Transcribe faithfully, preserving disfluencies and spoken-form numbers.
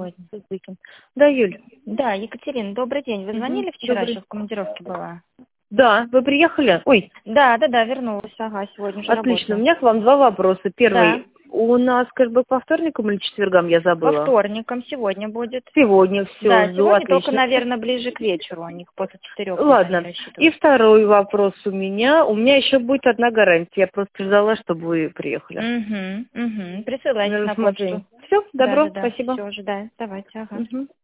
сегодня. Да, Юль. Да, Екатерина, добрый день. Вы звонили Мгм. вчера, Добрый. что в командировке была? Да, вы приехали? Ой, Да, да, да, вернулась. Ага, сегодня уже отлично. У работаю. меня к вам два вопроса. Да, Первый. У нас кэшбэк по вторникам или четвергам, я по забыла? вторникам сегодня будет. Сегодня Да, все, сегодня только, отлично. наверное, ближе к вечеру. У них после четырех вот они Ладно. И рассчитывают. второй вопрос у меня. У меня еще будет одна гарантия. Я просто ждала, чтобы вы приехали. Угу, угу. Присылайте На на почту. рассмотрение. Все, Да, добро, да, да. спасибо. Все, ожидаю. Давайте, ага. Мгм.